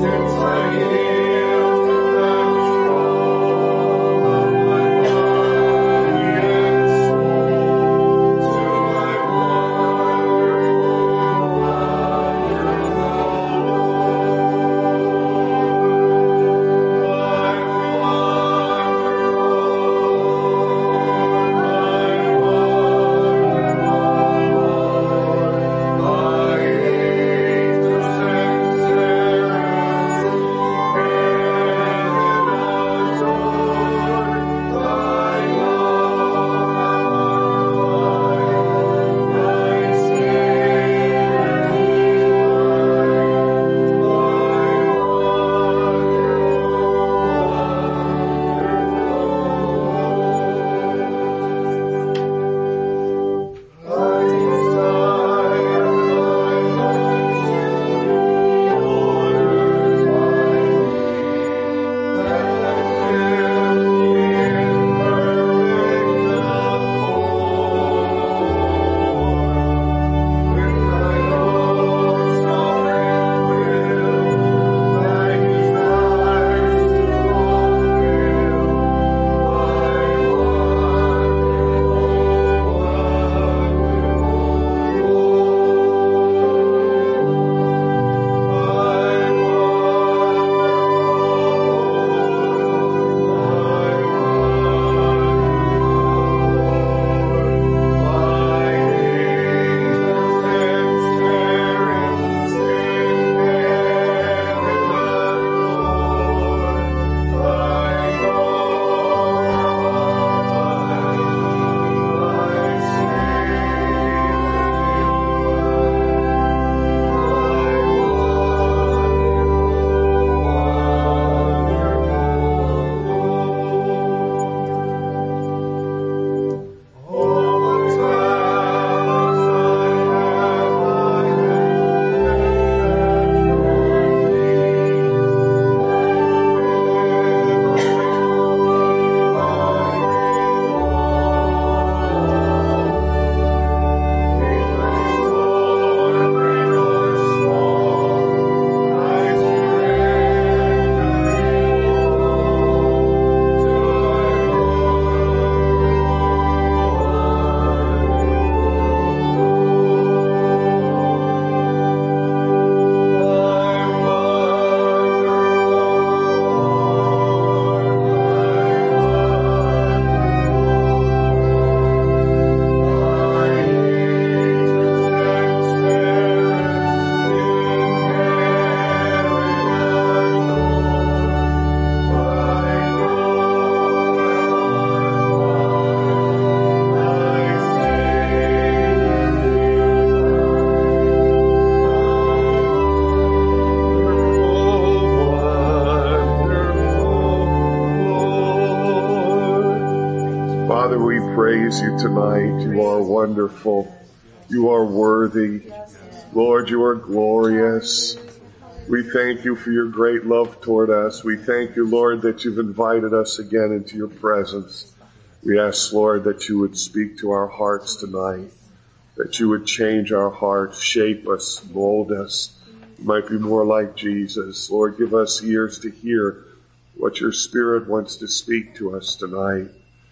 praise you tonight. You are wonderful. You are worthy. Lord, you are glorious. We thank you for your great love toward us. We thank you, Lord, that you've invited us again into your presence. We ask, Lord, that you would speak to our hearts tonight, that you would change our hearts, shape us, mold us. We might be more like Jesus. Lord, give us ears to hear what your Spirit wants to speak to us tonight.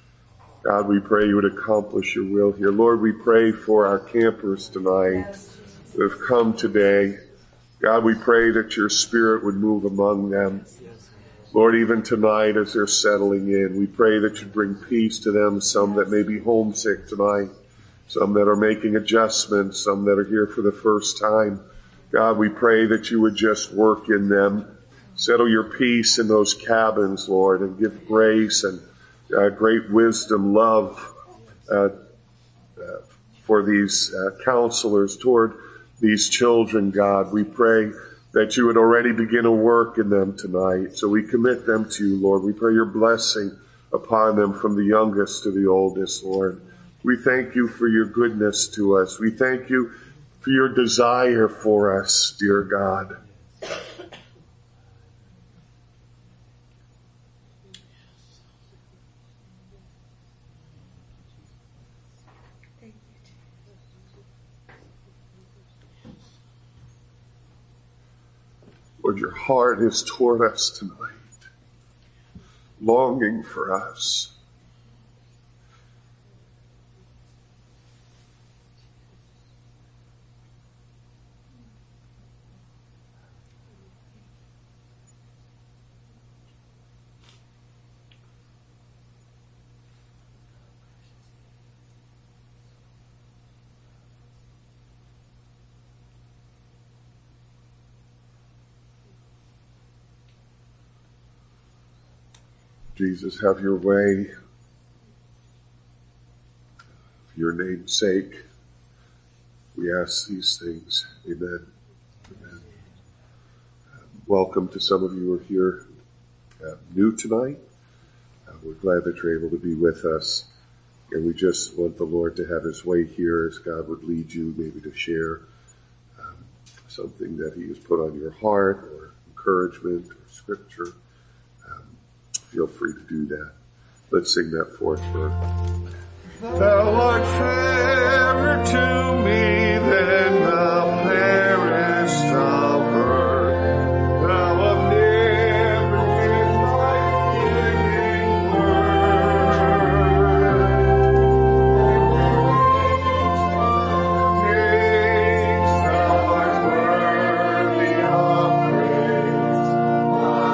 God, we pray you would accomplish your will here. Lord, we pray for our campers tonight that have come today. God, we pray that your Spirit would move among them. Lord, even tonight as they're settling in, we pray that you bring peace to them, some that may be homesick tonight, some that are making adjustments, some that are here for the first time. God, we pray that you would just work in them. Settle your peace in those cabins, Lord, and give grace and great wisdom, love for these counselors toward these children, God. We pray that you would already begin a work in them tonight. So we commit them to you, Lord. We pray your blessing upon them from the youngest to the oldest, Lord. We thank you for your goodness to us. We thank you for your desire for us, dear God. Lord, your heart is toward us tonight, longing for us. Jesus, have your way. For your name's sake, we ask these things. Amen. Amen. Welcome to some of you who are here new tonight. We're glad that you're able to be with us. And we just want the Lord to have his way here as God would lead you maybe to share something that he has put on your heart or encouragement or scripture. Feel free to do that. Let's sing that fourth verse. Thou art fairer to me than the fairest of earth. Thou have never been my living word. Kings, thou art worthy of praise. My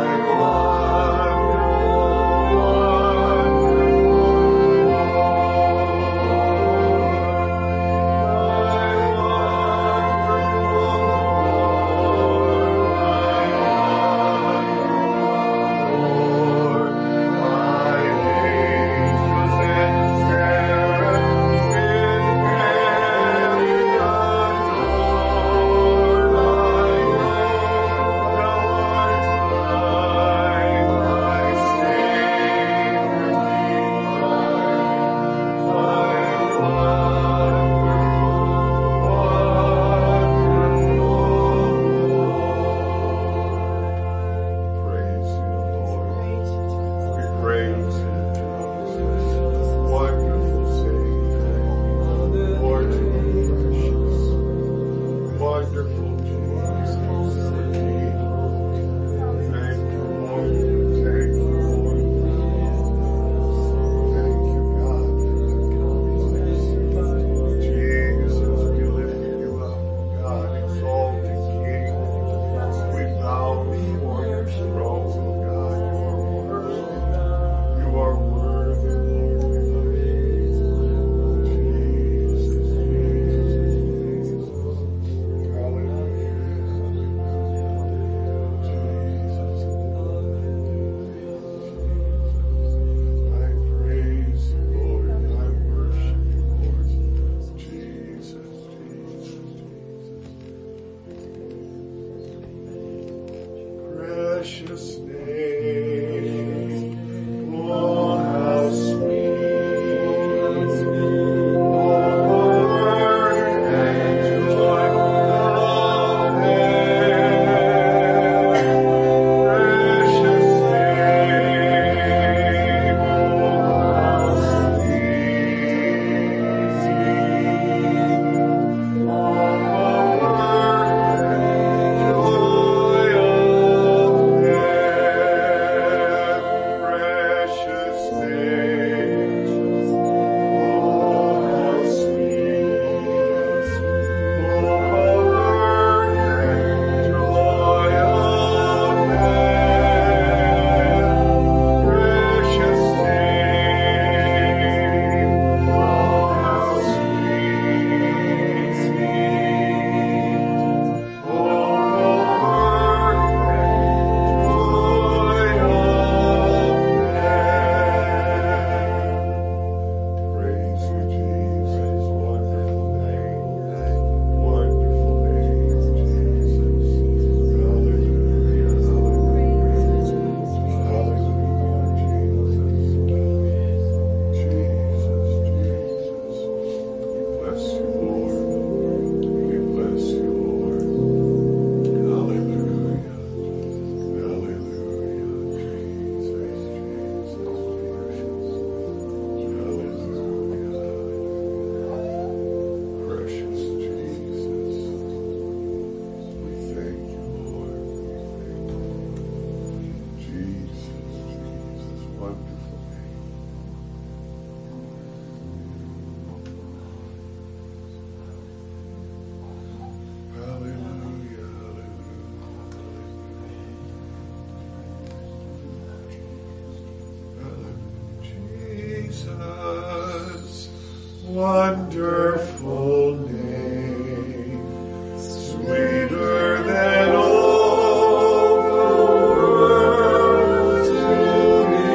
wonderful name, sweeter than all the world to me.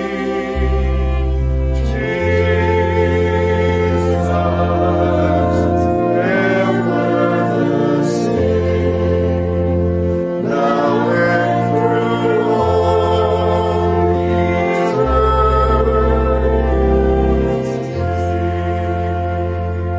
Jesus, ever the same, now and through all eternity.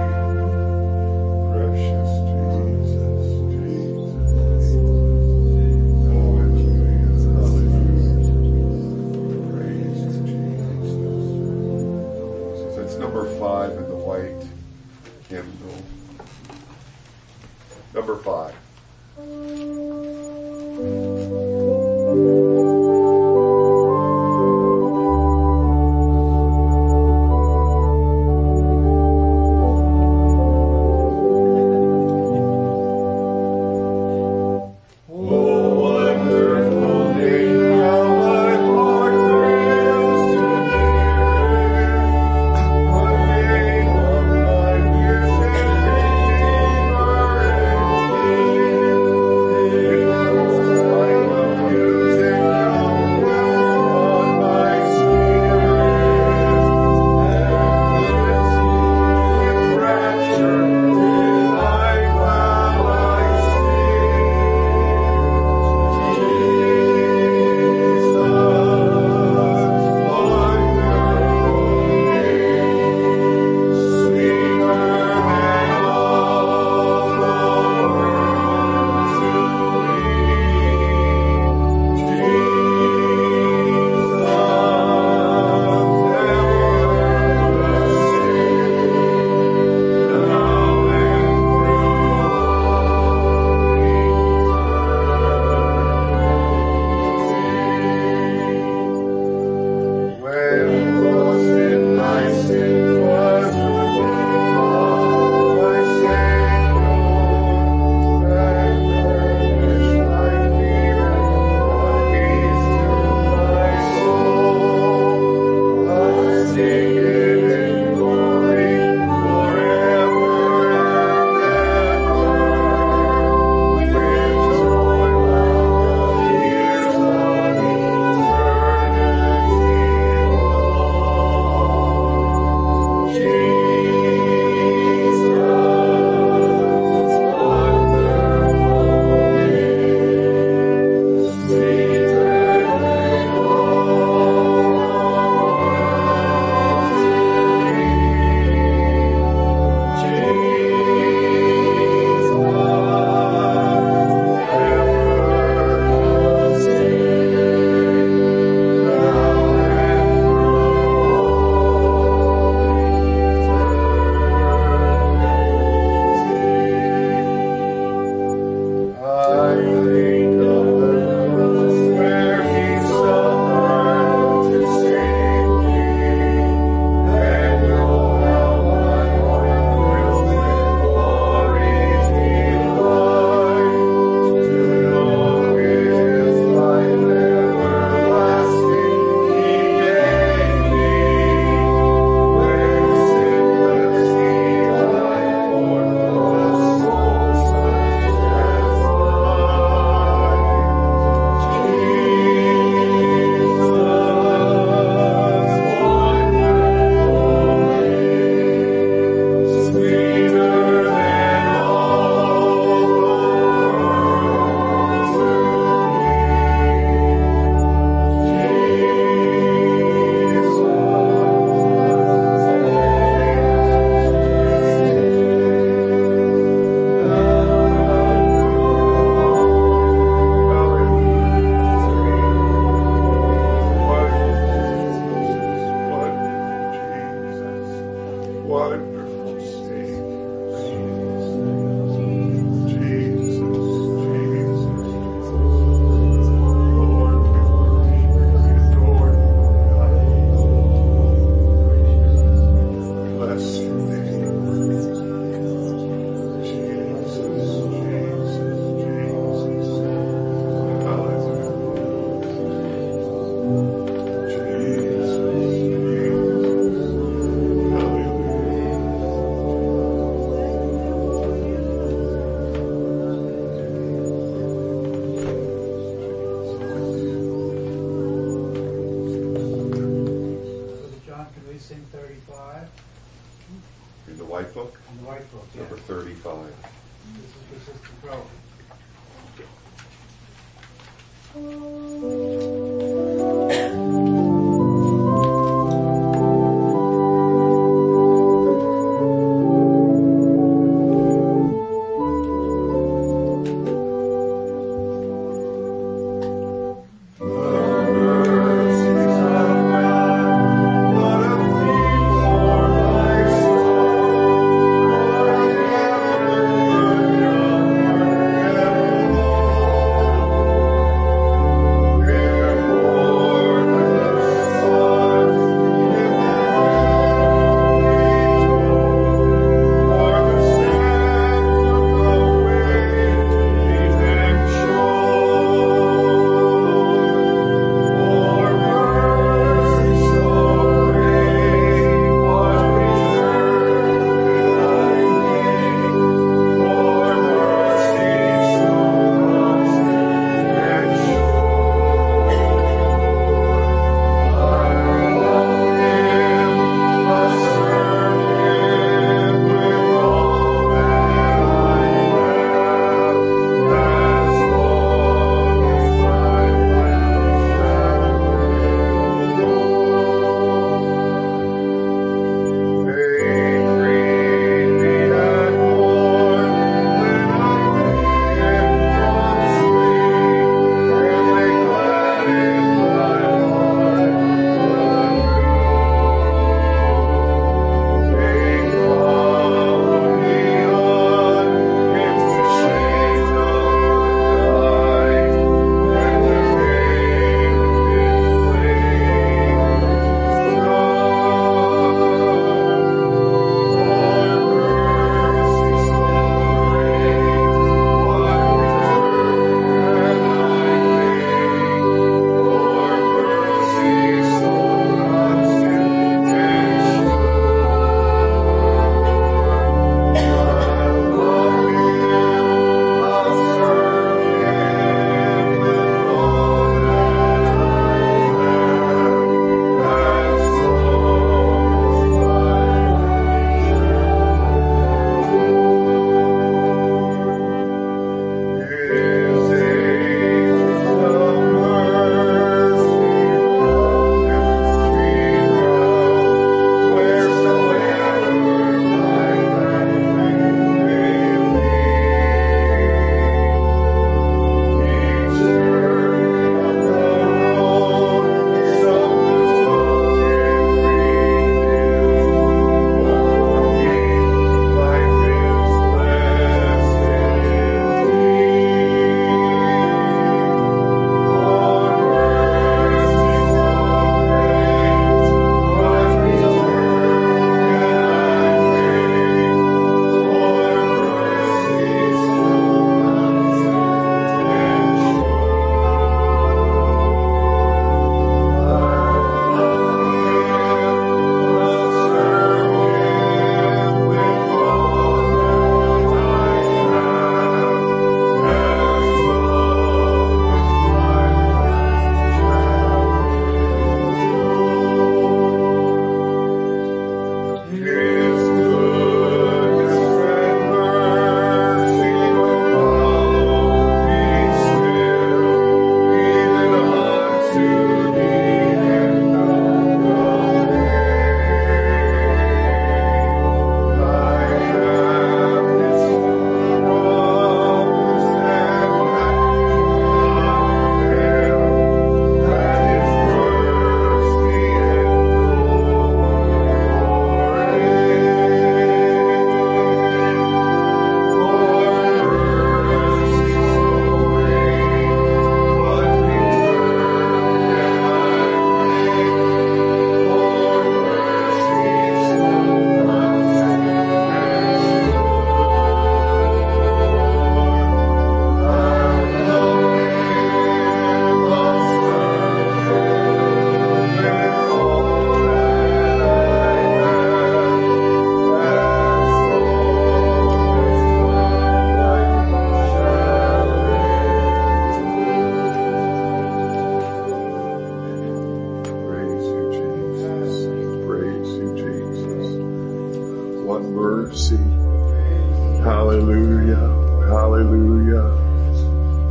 mercy. Hallelujah. Hallelujah.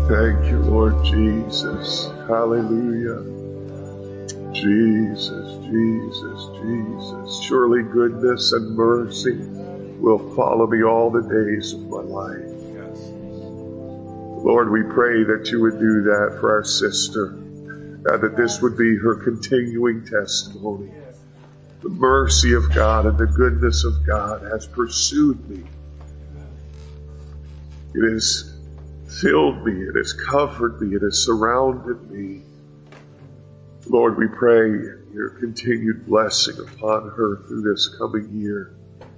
Thank you, Lord Jesus. Hallelujah. Jesus, Jesus, Jesus. Surely goodness and mercy will follow me all the days of my life. Lord, we pray that you would do that for our sister, that this would be her continuing testimony. The mercy of God and the goodness of God has pursued me. It has filled me. It has covered me. It has surrounded me. Lord, we pray your continued blessing upon her through this coming year.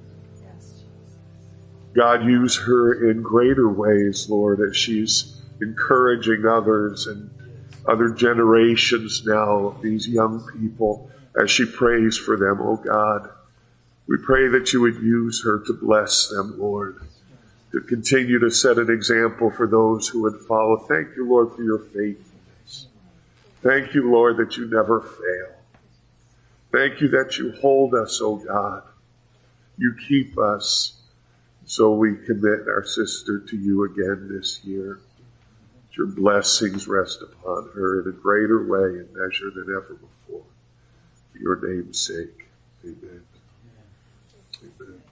God, use her in greater ways, Lord, as she's encouraging others and other generations now of these young people as she prays for them, oh God. We pray that you would use her to bless them, Lord, to continue to set an example for those who would follow. Thank you, Lord, for your faithfulness. Thank you, Lord, that you never fail. Thank you that you hold us, oh God. You keep us. So we commit our sister to you again this year. That your blessings rest upon her in a greater way and measure than ever before. For your name's sake, amen. Amen.